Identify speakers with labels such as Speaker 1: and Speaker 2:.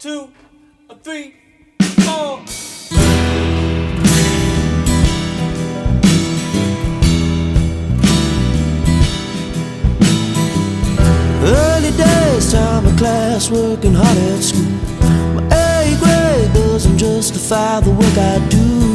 Speaker 1: two, a three, four.
Speaker 2: Early days, time of class, working hard at school. My A grade doesn't justify the work I do.